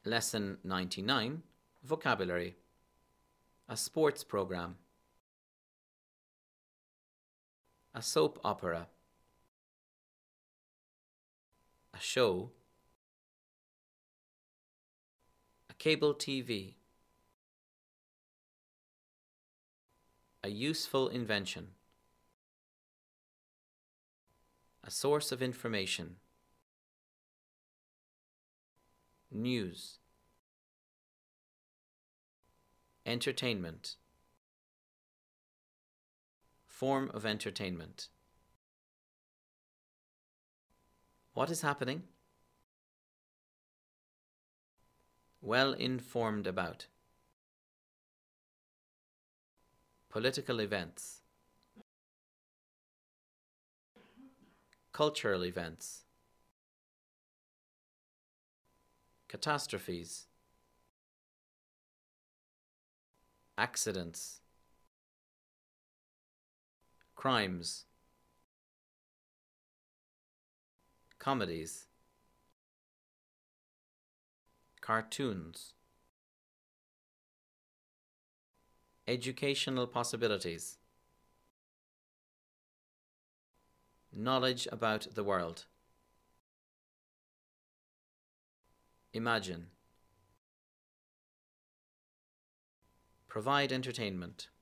Lesson 99, Vocabulary. A sports program. A soap opera. A show. A cable TV. A useful invention. A source of information. News. Entertainment. Form of entertainment. What is happening? Well informed about. Political events. Cultural events. Catastrophes. Accidents. Crimes. Comedies. Cartoons. Educational possibilities. Knowledge about the world. Imagine. Provide entertainment.